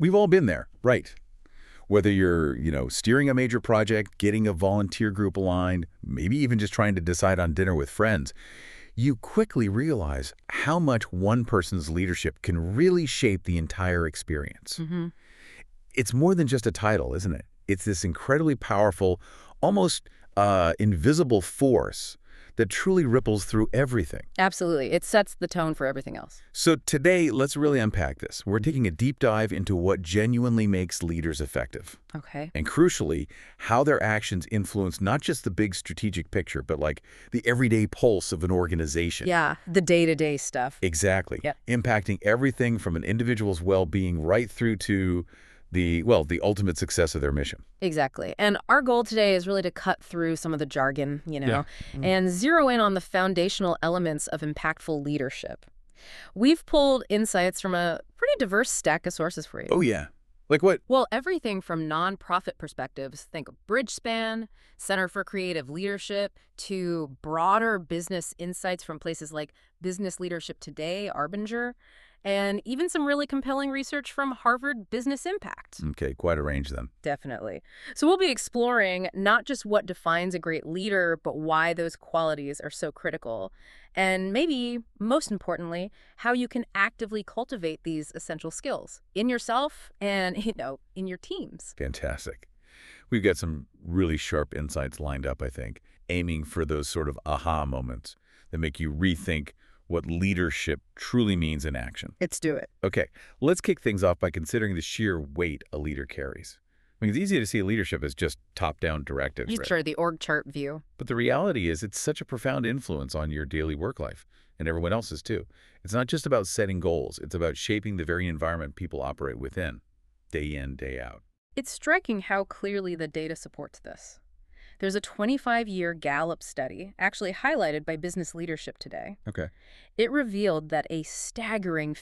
We've all been there, right? Whether you're, steering a major project, getting a volunteer group aligned, maybe even just trying to decide on dinner with friends, you quickly realize how much one person's leadership can really shape the entire experience. Hmm. It's more than just a title, isn't it? It's this incredibly powerful, almost invisible force that truly ripples through everything. Absolutely. It sets the tone for everything else. So today, let's really unpack this. We're taking a deep dive into what genuinely makes leaders effective. Okay. And crucially, how their actions influence not just the big strategic picture, but like the everyday pulse of an organization. Yeah, the day-to-day stuff. Exactly. Yep. Impacting everything from an individual's well-being right through to the ultimate success of their mission. Exactly. And our goal today is really to cut through some of the jargon, Yeah. and zero in on the foundational elements of impactful leadership. We've pulled insights from a pretty diverse stack of sources for you. Oh, yeah. Like what? Well, everything from nonprofit perspectives, think of Bridgespan, Center for Creative Leadership, to broader business insights from places like Business Leadership Today, Arbinger, and even some really compelling research from Harvard Business Impact. Okay, quite a range then. Definitely. So we'll be exploring not just what defines a great leader, but why those qualities are so critical. And maybe, most importantly, how you can actively cultivate these essential skills in yourself and, in your teams. Fantastic. We've got some really sharp insights lined up, I think, aiming for those sort of aha moments that make you rethink what leadership truly means in action. Let's do it. Okay, let's kick things off by considering the sheer weight a leader carries. I mean, it's easy to see leadership as just top-down directives, right? Sure, the org chart view. But the reality is it's such a profound influence on your daily work life, and everyone else's too. It's not just about setting goals. It's about shaping the very environment people operate within, day in, day out. It's striking how clearly the data supports this. There's a 25-year Gallup study, actually highlighted by Business Leadership Today. Okay. It revealed that a staggering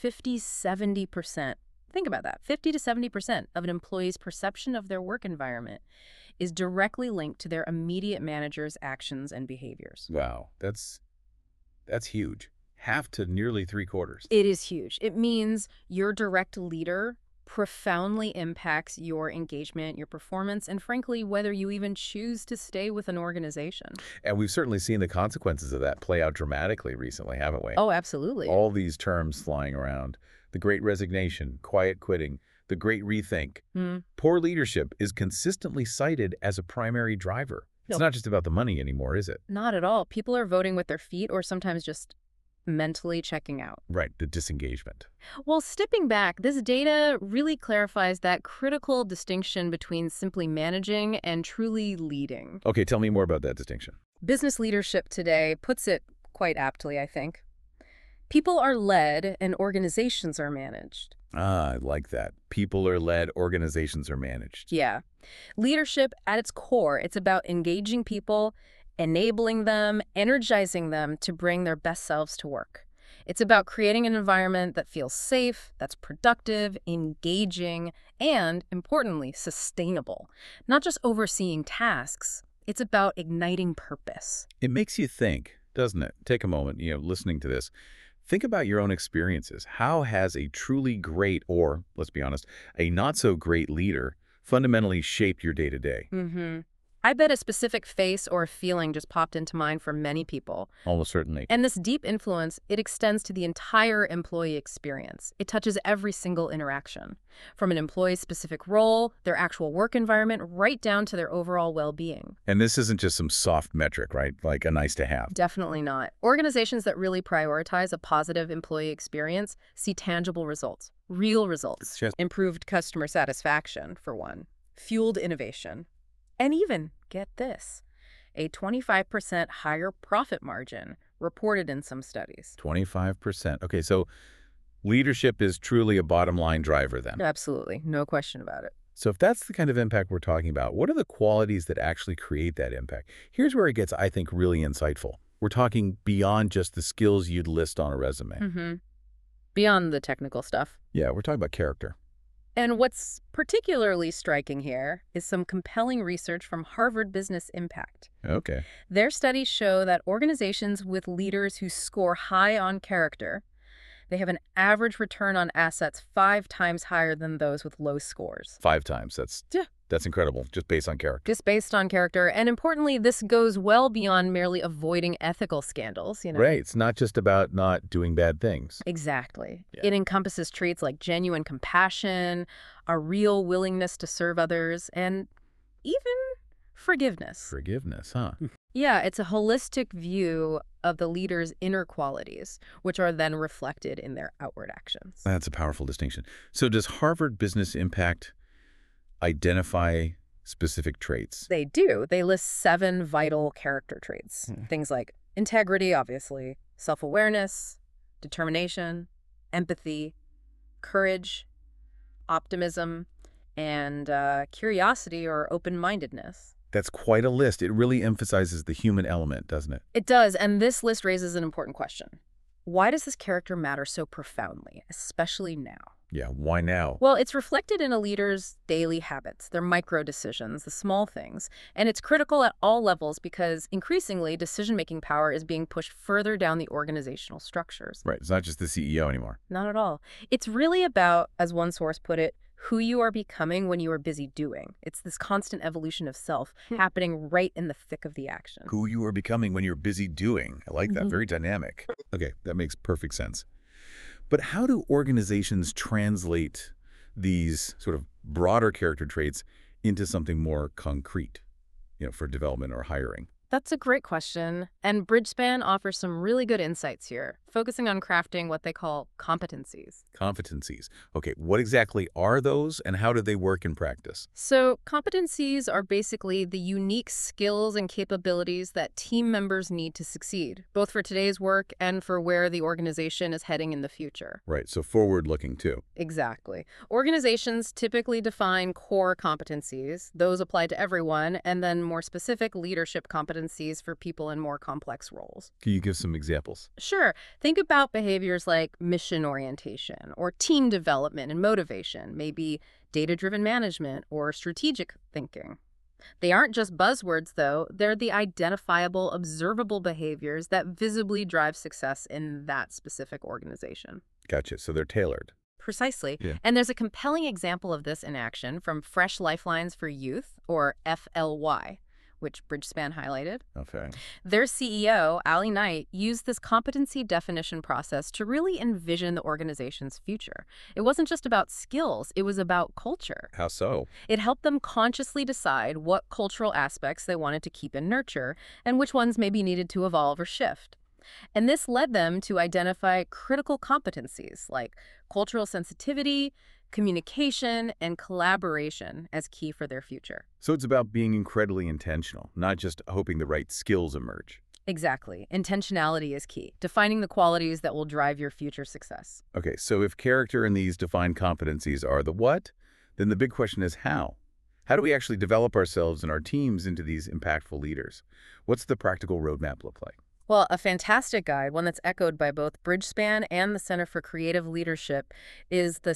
50–70%, think about that, 50 to 70% of an employee's perception of their work environment is directly linked to their immediate manager's actions and behaviors. Wow, that's huge. Half to nearly three-quarters. It is huge. It means your direct leader profoundly impacts your engagement, your performance, and frankly, whether you even choose to stay with an organization. And we've certainly seen the consequences of that play out dramatically recently, haven't we? Oh, absolutely. All these terms flying around. The Great Resignation, quiet quitting, the Great Rethink. Poor leadership is consistently cited as a primary driver. It's not just about the money anymore, is it? Not at all. People are voting with their feet or sometimes just mentally checking out. Right, the disengagement. Well, stepping back, this data really clarifies that critical distinction between simply managing and truly leading. Okay, tell me more about that distinction. Business Leadership Today puts it quite aptly, I think. People are led and organizations are managed. Ah, I like that. People are led, organizations are managed. Yeah. Leadership, at its core, it's about engaging people, enabling them, energizing them to bring their best selves to work. It's about creating an environment that feels safe, that's productive, engaging, and, importantly, sustainable. Not just overseeing tasks. It's about igniting purpose. It makes you think, doesn't it? Take a moment, listening to this. Think about your own experiences. How has a truly great, or, let's be honest, a not-so-great leader fundamentally shaped your day-to-day? I bet a specific face or feeling just popped into mind for many people. Almost certainly. And this deep influence, it extends to the entire employee experience. It touches every single interaction, from an employee's specific role, their actual work environment, right down to their overall well-being. And this isn't just some soft metric, right? Like a nice to have. Definitely not. Organizations that really prioritize a positive employee experience see tangible results, real results. Improved customer satisfaction, for one, fueled innovation. And even, get this, a 25% higher profit margin reported in some studies. 25%. Okay, so leadership is truly a bottom line driver then. Absolutely. No question about it. So if that's the kind of impact we're talking about, what are the qualities that actually create that impact? Here's where it gets, I think, really insightful. We're talking beyond just the skills you'd list on a resume. Beyond the technical stuff. Yeah, we're talking about character. And what's particularly striking here is some compelling research from Harvard Business Impact. Okay. Their studies show that organizations with leaders who score high on character, They have an average return on assets 5 times higher than those with low scores. 5 times. That's incredible, just based on character. Just based on character. And importantly, this goes well beyond merely avoiding ethical scandals, Right. It's not just about not doing bad things. Exactly. Yeah. It encompasses traits like genuine compassion, a real willingness to serve others, and even forgiveness. Forgiveness, huh? Yeah, it's a holistic view of the leader's inner qualities, which are then reflected in their outward actions. That's a powerful distinction. So does Harvard Business Impact identify specific traits? They do. They list 7 vital character traits. Things like integrity, obviously, self-awareness, determination, empathy, courage, optimism, and curiosity or open-mindedness. That's quite a list. It really emphasizes the human element, doesn't it? It does, and this list raises an important question. Why does this character matter so profoundly, especially now? Yeah, why now? Well, it's reflected in a leader's daily habits, their micro decisions, the small things. And it's critical at all levels because increasingly decision-making power is being pushed further down the organizational structures. Right, it's not just the CEO anymore. Not at all. It's really about, as one source put it, who you are becoming when you are busy doing. It's this constant evolution of self happening right in the thick of the action. Who you are becoming when you're busy doing. I like that. Very dynamic. Okay, that makes perfect sense. But how do organizations translate these sort of broader character traits into something more concrete, for development or hiring? That's a great question, and Bridgespan offers some really good insights here, focusing on crafting what they call competencies. Competencies. Okay, what exactly are those and how do they work in practice? So competencies are basically the unique skills and capabilities that team members need to succeed, both for today's work and for where the organization is heading in the future. Right, so forward-looking too. Exactly. Organizations typically define core competencies. Those apply to everyone, and then more specific leadership competencies for people in more complex roles. Can you give some examples? Sure. Think about behaviors like mission orientation or team development and motivation, maybe data-driven management or strategic thinking. They aren't just buzzwords, though. They're the identifiable, observable behaviors that visibly drive success in that specific organization. Gotcha. So they're tailored. Precisely. Yeah. And there's a compelling example of this in action from Fresh Lifelines for Youth, or FLY, which Bridgespan highlighted. Okay. Their CEO, Ali Knight, used this competency definition process to really envision the organization's future. It wasn't just about skills, it was about culture. How so? It helped them consciously decide what cultural aspects they wanted to keep and nurture, and which ones maybe needed to evolve or shift. And this led them to identify critical competencies like cultural sensitivity, communication, and collaboration as key for their future. So it's about being incredibly intentional, not just hoping the right skills emerge. Exactly. Intentionality is key, defining the qualities that will drive your future success. Okay, so if character and these defined competencies are the what, then the big question is how? How do we actually develop ourselves and our teams into these impactful leaders? What's the practical roadmap look like? Well, a fantastic guide, one that's echoed by both Bridgespan and the Center for Creative Leadership, is the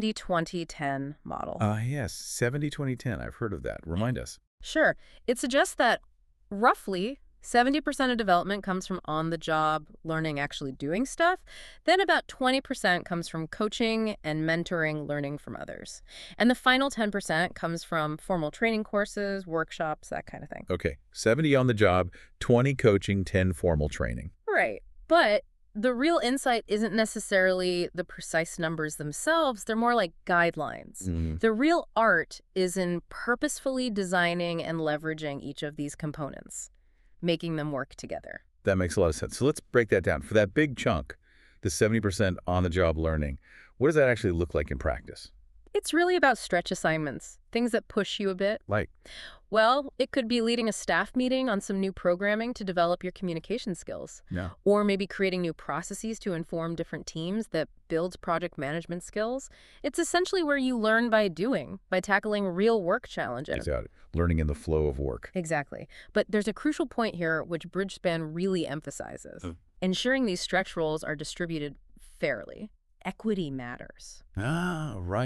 70-20-10 model. Yes, 70-20-10. I've heard of that. Remind us. Sure. It suggests that roughly 70% of development comes from on-the-job learning, actually doing stuff. Then about 20% comes from coaching and mentoring, learning from others. And the final 10% comes from formal training courses, workshops, that kind of thing. Okay, 70 on the job, 20 coaching, 10 formal training. Right. But the real insight isn't necessarily the precise numbers themselves. They're more like guidelines. The real art is in purposefully designing and leveraging each of these components, making them work together. That makes a lot of sense. So let's break that down. For that big chunk, the 70% on-the-job learning, what does that actually look like in practice? It's really about stretch assignments, things that push you a bit. Like? Well, it could be leading a staff meeting on some new programming to develop your communication skills. No. Or maybe creating new processes to inform different teams that builds project management skills. It's essentially where you learn by doing, by tackling real work challenges. Got it. Learning in the flow of work. Exactly. But there's a crucial point here which Bridgespan really emphasizes. Ensuring these stretch roles are distributed fairly. Equity matters. Ah, right.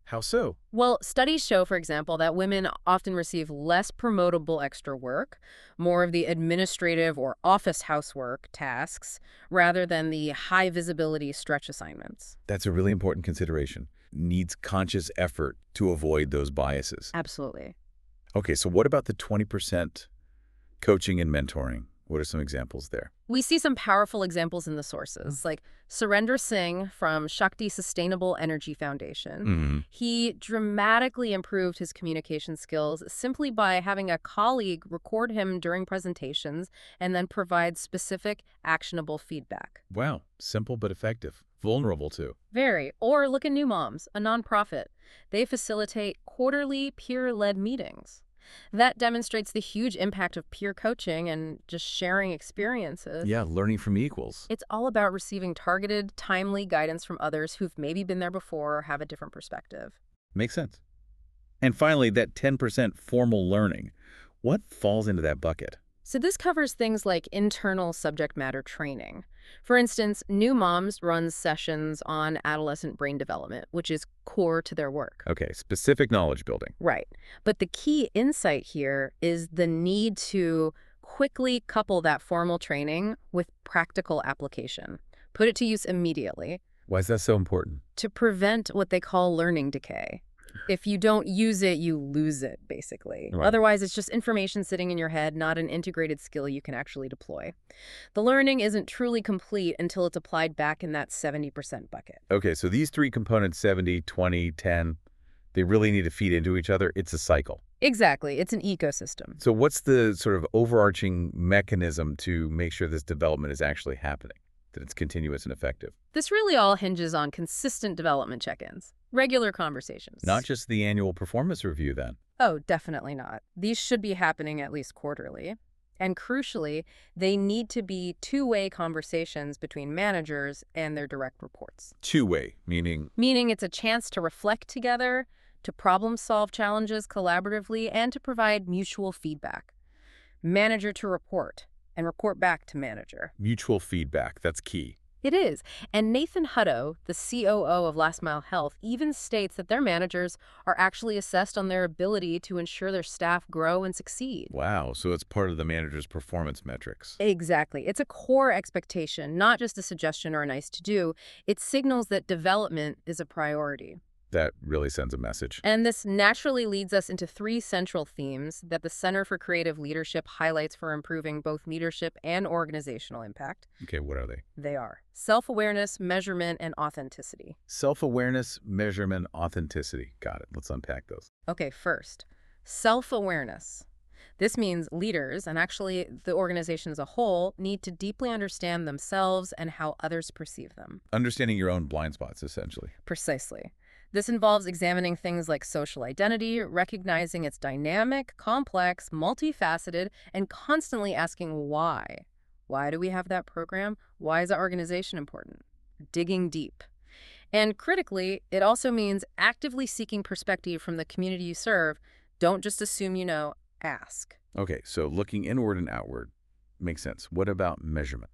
How so? Well, studies show, for example, that women often receive less promotable extra work, more of the administrative or office housework tasks, rather than the high visibility stretch assignments. That's a really important consideration. Needs conscious effort to avoid those biases. Absolutely. Okay, so what about the 20% coaching and mentoring? What are some examples there? We see some powerful examples in the sources, like Surinder Singh from Shakti Sustainable Energy Foundation. Hmm. He dramatically improved his communication skills simply by having a colleague record him during presentations and then provide specific, actionable feedback. Wow, simple but effective. Vulnerable too. Very. Or look at New Moms, a nonprofit. They facilitate quarterly peer-led meetings. That demonstrates the huge impact of peer coaching and just sharing experiences. Yeah, learning from equals. It's all about receiving targeted, timely guidance from others who've maybe been there before or have a different perspective. Makes sense. And finally, that 10% formal learning. What falls into that bucket? So this covers things like internal subject matter training. For instance, New Moms runs sessions on adolescent brain development, which is core to their work. Okay, specific knowledge building. Right. But the key insight here is the need to quickly couple that formal training with practical application. Put it to use immediately Why is that so important? to prevent what they call learning decay. If you don't use it, you lose it, basically. Right. Otherwise, it's just information sitting in your head, not an integrated skill you can actually deploy. The learning isn't truly complete until it's applied back in that 70% bucket. Okay, so these three components, 70, 20, 10, they really need to feed into each other. It's a cycle. Exactly. It's an ecosystem. So what's the sort of overarching mechanism to make sure this development is actually happening, that it's continuous and effective? This really all hinges on consistent development check-ins, regular conversations. Not just the annual performance review, then. Oh, definitely not. These should be happening at least quarterly. And crucially, they need to be two-way conversations between managers and their direct reports. Two-way, meaning? Meaning it's a chance to reflect together, to problem-solve challenges collaboratively, and to provide mutual feedback. Manager to report, and report back to manager. Mutual feedback, that's key. It is. And Nathan Hutto, the COO of Last Mile Health, even states that their managers are actually assessed on their ability to ensure their staff grow and succeed. Wow, so it's part of the manager's performance metrics. Exactly. It's a core expectation, not just a suggestion or a nice to-do. It signals that development is a priority. That really sends a message. And this naturally leads us into three central themes that the Center for Creative Leadership highlights for improving both leadership and organizational impact. Okay, what are they? They are self-awareness, measurement, and authenticity. Self-awareness, measurement, authenticity. Got it. Let's unpack those. Okay, first, self-awareness. This means leaders, and actually the organization as a whole, need to deeply understand themselves and how others perceive them. Understanding your own blind spots, essentially. Precisely. This involves examining things like social identity, recognizing its dynamic, complex, multifaceted, and constantly asking why. Why do we have that program? Why is that organization important? Digging deep. And critically, it also means actively seeking perspective from the community you serve. Don't just assume you know, ask. Okay, so looking inward and outward makes sense. What about measurement?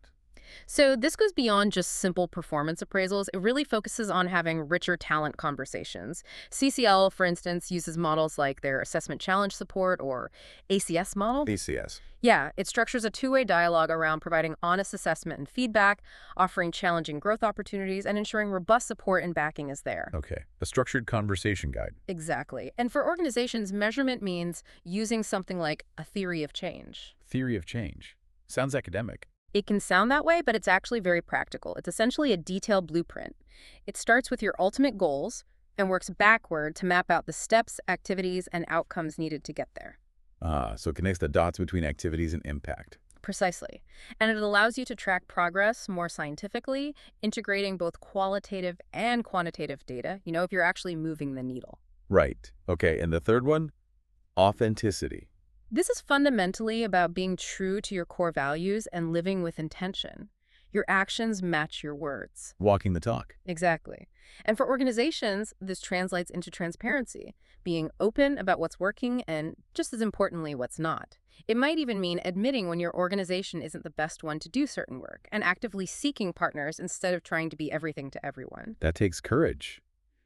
So this goes beyond just simple performance appraisals. It really focuses on having richer talent conversations. CCL, for instance, uses models like their Assessment Challenge Support or ACS model. ACS. Yeah, it structures a two-way dialogue around providing honest assessment and feedback, offering challenging growth opportunities, and ensuring robust support and backing is there. Okay, a structured conversation guide. Exactly. And for organizations, measurement means using something like a theory of change. Theory of change. Sounds academic. It can sound that way, but it's actually very practical. It's essentially a detailed blueprint. It starts with your ultimate goals and works backward to map out the steps, activities, and outcomes needed to get there. So it connects the dots between activities and impact. Precisely. And it allows you to track progress more scientifically, integrating both qualitative and quantitative data, if you're actually moving the needle. Right. Okay, and the third one? Authenticity. This is fundamentally about being true to your core values and living with intention. Your actions match your words. Walking the talk. Exactly. And for organizations, this translates into transparency, being open about what's working and, just as importantly, what's not. It might even mean admitting when your organization isn't the best one to do certain work and actively seeking partners instead of trying to be everything to everyone. That takes courage.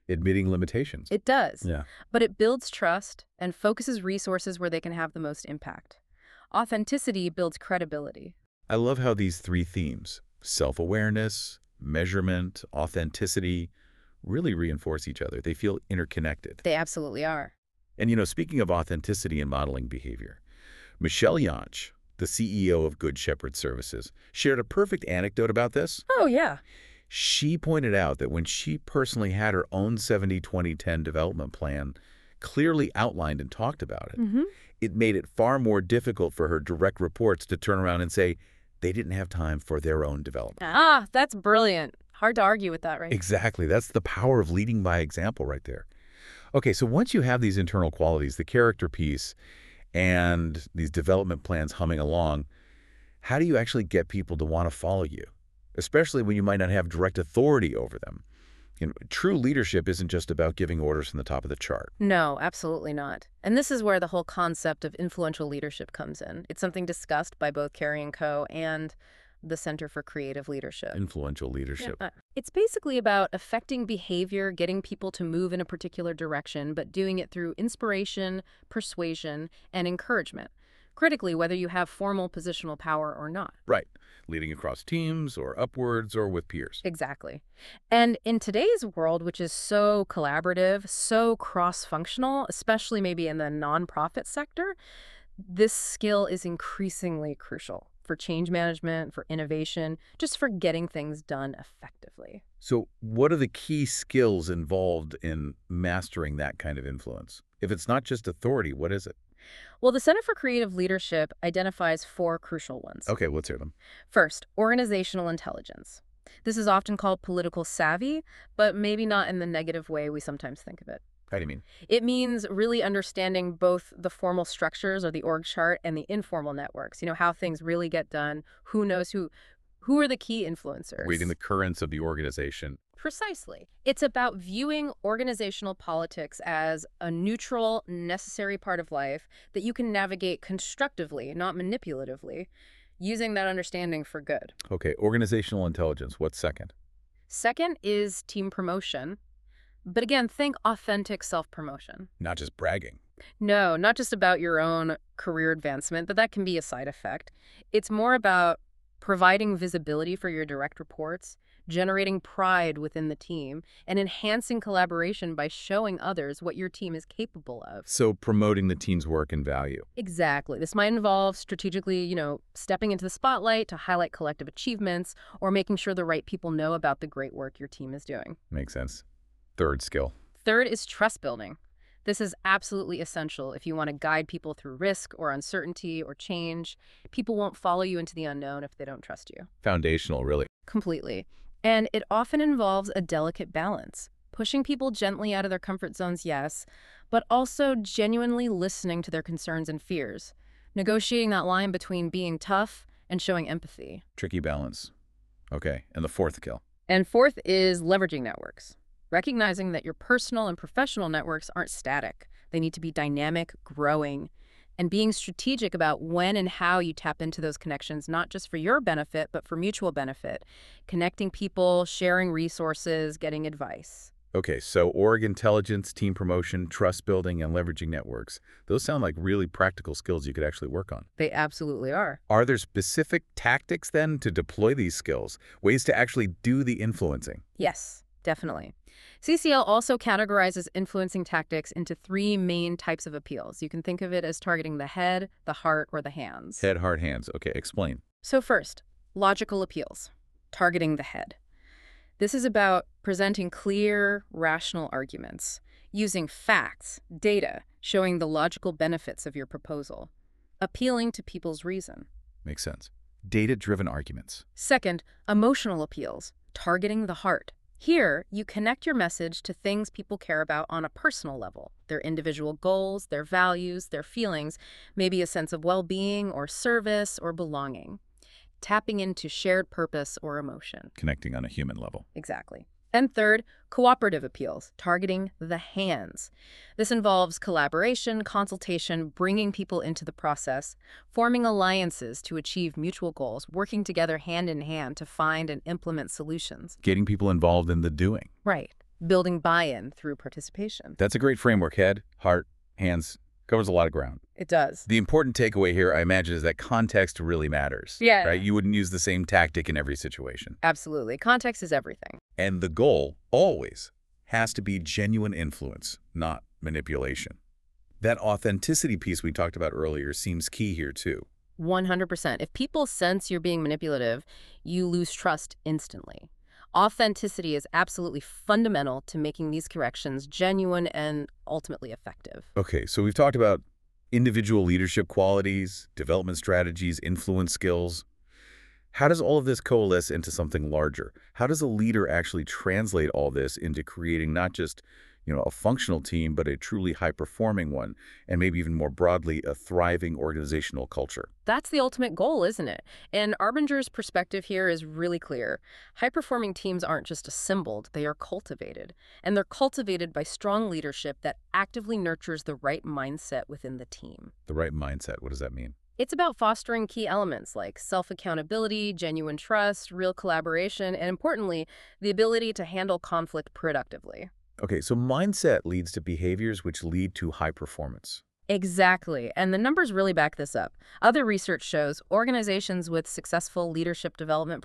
admitting limitations. It does. Yeah. But it builds trust and focuses resources where they can have the most impact. Authenticity builds credibility. I love how these three themes, self-awareness, measurement, authenticity, really reinforce each other. They feel interconnected. They absolutely are. And speaking of authenticity and modeling behavior, Michelle Yonch, the CEO of Good Shepherd Services, shared a perfect anecdote about this. Oh, yeah. She pointed out that when she personally had her own 70-20-10 development plan clearly outlined and talked about it, it made it far more difficult for her direct reports to turn around and say they didn't have time for their own development. Ah, that's brilliant. Hard to argue with that, right? Exactly. That's the power of leading by example right there. Okay, so once you have these internal qualities, the character piece, and these development plans humming along, how do you actually get people to want to follow you, especially when you might not have direct authority over them? True leadership isn't just about giving orders from the top of the chart. No, absolutely not. And this is where the whole concept of influential leadership comes in. It's something discussed by both Carey & Co. and the Center for Creative Leadership. Influential leadership. It's basically about affecting behavior, getting people to move in a particular direction, but doing it through inspiration, persuasion, and encouragement. Critically, whether you have formal positional power or not. Right. Leading across teams or upwards or with peers. Exactly. And in today's world, which is so collaborative, so cross-functional, especially maybe in the nonprofit sector, this skill is increasingly crucial for change management, for innovation, just for getting things done effectively. So what are the key skills involved in mastering that kind of influence? If it's not just authority, what is it? Well, the Center for Creative Leadership identifies 4 crucial ones. Okay, let's hear them. First, organizational intelligence. This is often called political savvy, but maybe not in the negative way we sometimes think of it. How do you mean? It means really understanding both the formal structures or the org chart and the informal networks, how things really get done, who knows who are the key influencers. Reading the currents of the organization. Precisely. It's about viewing organizational politics as a neutral, necessary part of life that you can navigate constructively, not manipulatively, using that understanding for good. Okay, organizational intelligence. What's second? Second is team promotion. But again, think authentic self-promotion. Not just bragging. No, not just about your own career advancement, but that can be a side effect. It's more about providing visibility for your direct reports, generating pride within the team, and enhancing collaboration by showing others what your team is capable of. So promoting the team's work and value. Exactly. This might involve strategically, stepping into the spotlight to highlight collective achievements or making sure the right people know about the great work your team is doing. Makes sense. Third skill. Third is trust building. This is absolutely essential if you want to guide people through risk or uncertainty or change. People won't follow you into the unknown if they don't trust you. Foundational, really. Completely. And it often involves a delicate balance. Pushing people gently out of their comfort zones, yes, but also genuinely listening to their concerns and fears. Negotiating that line between being tough and showing empathy. Tricky balance. Okay, and the fourth skill. And fourth is leveraging networks. Recognizing that your personal and professional networks aren't static. They need to be dynamic, growing, and being strategic about when and how you tap into those connections, not just for your benefit, but for mutual benefit. Connecting people, sharing resources, getting advice. Okay, so org intelligence, team promotion, trust building, and leveraging networks. Those sound like really practical skills you could actually work on. They absolutely are. Are there specific tactics then to deploy these skills? Ways to actually do the influencing? Yes, definitely. CCL also categorizes influencing tactics into 3 main types of appeals. You can think of it as targeting the head, the heart, or the hands. Head, heart, hands. Okay, explain. So first, logical appeals, targeting the head. This is about presenting clear, rational arguments, using facts, data, showing the logical benefits of your proposal, appealing to people's reason. Makes sense. Data-driven arguments. Second, emotional appeals, targeting the heart. Here, you connect your message to things people care about on a personal level, their individual goals, their values, their feelings, maybe a sense of well-being or service or belonging. Tapping into shared purpose or emotion. Connecting on a human level. Exactly. And third, cooperative appeals, targeting the hands. This involves collaboration, consultation, bringing people into the process, forming alliances to achieve mutual goals, working together hand in hand to find and implement solutions. Getting people involved in the doing. Right. building buy-in through participation. That's a great framework. Head, heart, hands, covers a lot of ground. It does. The important takeaway here, I imagine, is that context really matters. Yeah. Right? You wouldn't use the same tactic in every situation. Absolutely. Context is everything. And the goal, always, has to be genuine influence, not manipulation. That authenticity piece we talked about earlier seems key here, too. 100%. If people sense you're being manipulative, you lose trust instantly. Authenticity is absolutely fundamental to making these corrections genuine and ultimately effective. Okay, so we've talked about individual leadership qualities, development strategies, influence skills. How does all of this coalesce into something larger? How does a leader actually translate all this into creating not just, a functional team, but a truly high-performing one, and maybe even more broadly, a thriving organizational culture? That's the ultimate goal, isn't it? And Arbinger's perspective here is really clear. High-performing teams aren't just assembled, they are cultivated. And they're cultivated by strong leadership that actively nurtures the right mindset within the team. The right mindset, what does that mean? It's about fostering key elements like self-accountability, genuine trust, real collaboration, and importantly, the ability to handle conflict productively. Okay, so mindset leads to behaviors which lead to high performance. Exactly, and the numbers really back this up. Other research shows organizations with successful leadership development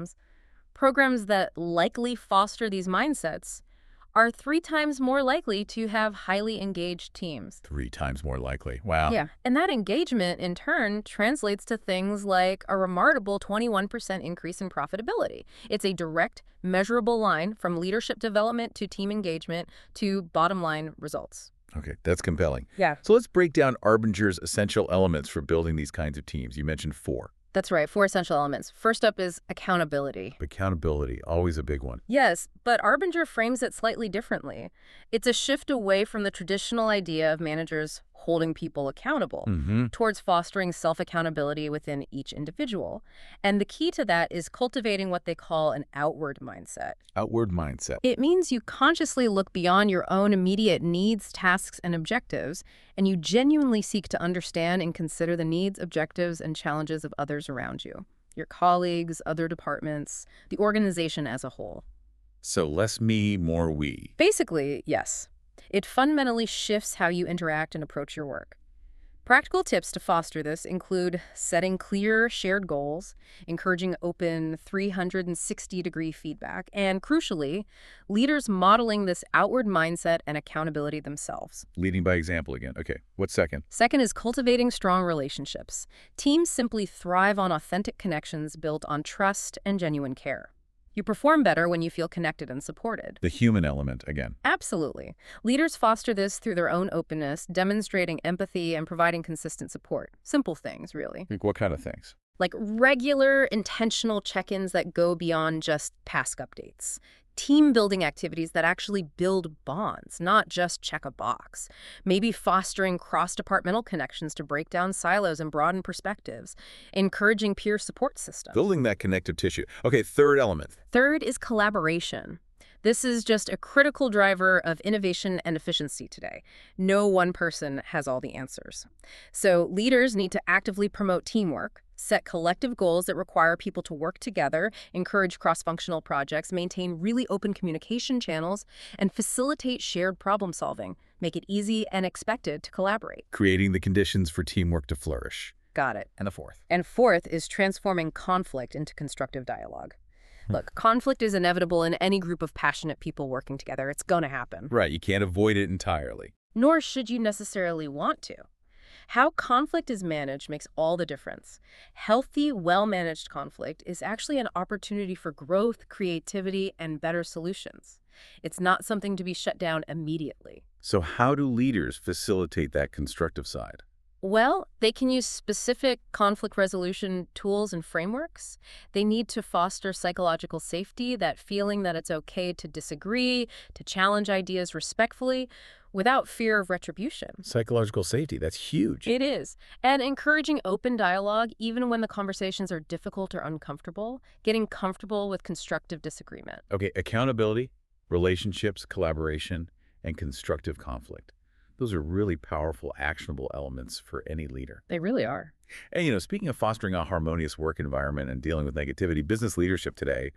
programs that likely foster these mindsets, are 3 times more likely to have highly engaged teams. 3 times more likely. Wow. Yeah, and that engagement, in turn, translates to things like a remarkable 21% increase in profitability. It's a direct, measurable line from leadership development to team engagement to bottom-line results. Okay, that's compelling. Yeah. So let's break down Arbinger's essential elements for building these kinds of teams. You mentioned 4. That's right, 4 essential elements. First up is accountability. Accountability, always a big one. Yes, but Arbinger frames it slightly differently. It's a shift away from the traditional idea of managers holding people accountable towards fostering self-accountability within each individual. And the key to that is cultivating what they call an outward mindset. Outward mindset. It means you consciously look beyond your own immediate needs, tasks, and objectives, and you genuinely seek to understand and consider the needs, objectives, and challenges of others around you, your colleagues, other departments, the organization as a whole. So less me, more we. Basically, yes. It fundamentally shifts how you interact and approach your work. Practical tips to foster this include setting clear, shared goals, encouraging open 360-degree feedback, and crucially, leaders modeling this outward mindset and accountability themselves. Leading by example again. Okay, what's second? Second is cultivating strong relationships. Teams simply thrive on authentic connections built on trust and genuine care. You perform better when you feel connected and supported. The human element again. Absolutely. Leaders foster this through their own openness, demonstrating empathy and providing consistent support. Simple things, really. Like what kind of things? Like regular, intentional check-ins that go beyond just task updates. Team-building activities that actually build bonds, not just check a box. Maybe fostering cross-departmental connections to break down silos and broaden perspectives. Encouraging peer support systems. Building that connective tissue. Okay, third element. Third is collaboration. This is just a critical driver of innovation and efficiency today. No one person has all the answers. So leaders need to actively promote teamwork, set collective goals that require people to work together, encourage cross-functional projects, maintain really open communication channels, and facilitate shared problem solving. Make it easy and expected to collaborate. Creating the conditions for teamwork to flourish. Got it. And the fourth. And fourth is transforming conflict into constructive dialogue. Look, conflict is inevitable in any group of passionate people working together. It's going to happen. Right, you can't avoid it entirely. Nor should you necessarily want to. How conflict is managed makes all the difference. Healthy, well-managed conflict is actually an opportunity for growth, creativity, and better solutions. It's not something to be shut down immediately. So how do leaders facilitate that constructive side? Well, they can use specific conflict resolution tools and frameworks. They need to foster psychological safety, that feeling that it's okay to disagree, to challenge ideas respectfully, without fear of retribution. Psychological safety, that's huge. It is. And encouraging open dialogue, even when the conversations are difficult or uncomfortable, getting comfortable with constructive disagreement. Okay, accountability, relationships, collaboration, and constructive conflict. Those are really powerful, actionable elements for any leader. They really are. And, speaking of fostering a harmonious work environment and dealing with negativity, business leadership today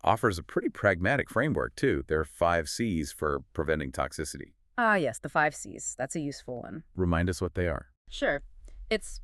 Offers a pretty pragmatic framework, too. There are 5 Cs for preventing toxicity. Ah, yes, the 5 Cs. That's a useful one. Remind us what they are. Sure. It's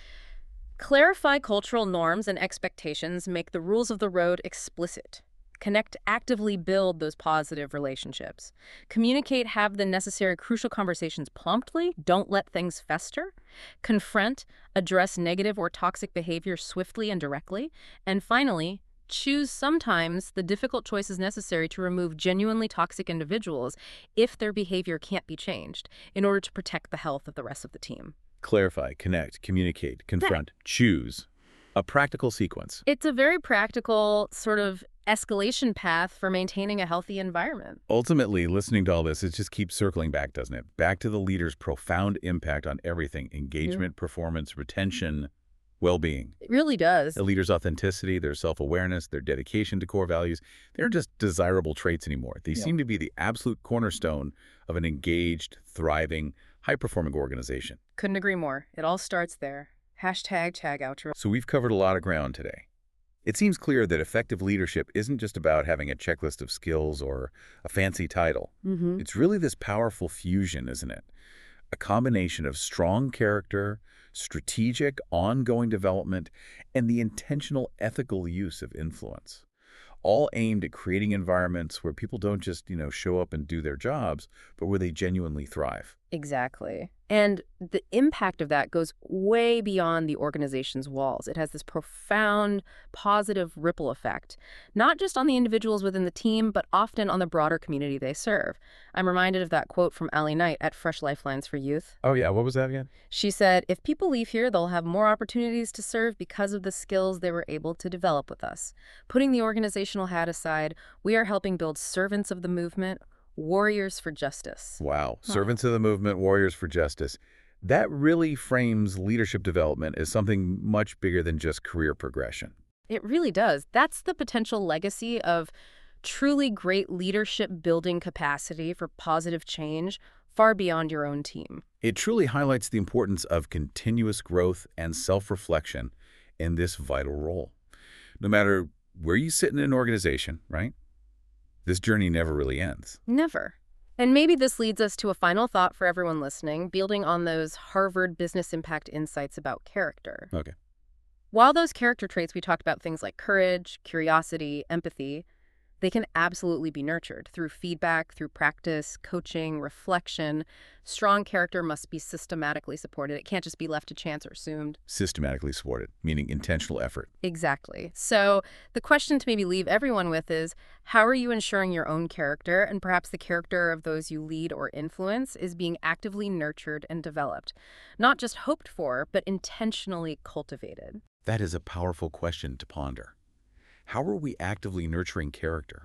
clarify cultural norms and expectations, make the rules of the road explicit. Connect, actively build those positive relationships. Communicate, have the necessary crucial conversations promptly. Don't let things fester. Confront, address negative or toxic behavior swiftly and directly. And finally, choose sometimes the difficult choices necessary to remove genuinely toxic individuals if their behavior can't be changed in order to protect the health of the rest of the team. Clarify, connect, communicate, confront, choose. A practical sequence. It's a very practical sort of escalation path for maintaining a healthy environment. Ultimately, listening to all this, it just keeps circling back, doesn't it? Back to the leader's profound impact on everything: engagement, performance, retention, well-being. It really does. The leader's authenticity, their self-awareness, their dedication to core values, they're just desirable traits anymore. They seem to be the absolute cornerstone of an engaged, thriving, high-performing organization. Couldn't agree more. It all starts there. Hashtag tag outro. So we've covered a lot of ground today. It seems clear that effective leadership isn't just about having a checklist of skills or a fancy title. It's really this powerful fusion, isn't it? A combination of strong character, strategic, ongoing development, and the intentional ethical use of influence, all aimed at creating environments where people don't just, show up and do their jobs, but where they genuinely thrive. Exactly. And the impact of that goes way beyond the organization's walls. It has this profound, positive ripple effect, not just on the individuals within the team, but often on the broader community they serve. I'm reminded of that quote from Allie Knight at Fresh Lifelines for Youth. Oh, yeah. What was that again? She said, "If people leave here, they'll have more opportunities to serve because of the skills they were able to develop with us. Putting the organizational hat aside, we are helping build servants of the movement, warriors for justice." Wow. Servants of the movement, warriors for justice. That really frames leadership development as something much bigger than just career progression. It really does. That's the potential legacy of truly great leadership building capacity for positive change far beyond your own team. It truly highlights the importance of continuous growth and self-reflection in this vital role. No matter where you sit in an organization, right? This journey never really ends. Never. And maybe this leads us to a final thought for everyone listening, building on those Harvard Business Impact insights about character. Okay. While those character traits we talked about, things like courage, curiosity, empathy, they can absolutely be nurtured through feedback, through practice, coaching, reflection. Strong character must be systematically supported. It can't just be left to chance or assumed. Systematically supported, meaning intentional effort. Exactly. So the question to maybe leave everyone with is, how are you ensuring your own character and perhaps the character of those you lead or influence is being actively nurtured and developed? Not just hoped for, but intentionally cultivated. That is a powerful question to ponder. How are we actively nurturing character?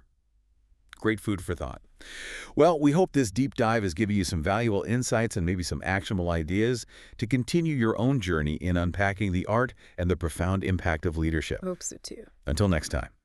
Great food for thought. Well, we hope this deep dive has given you some valuable insights and maybe some actionable ideas to continue your own journey in unpacking the art and the profound impact of leadership. Hope so too. Until next time.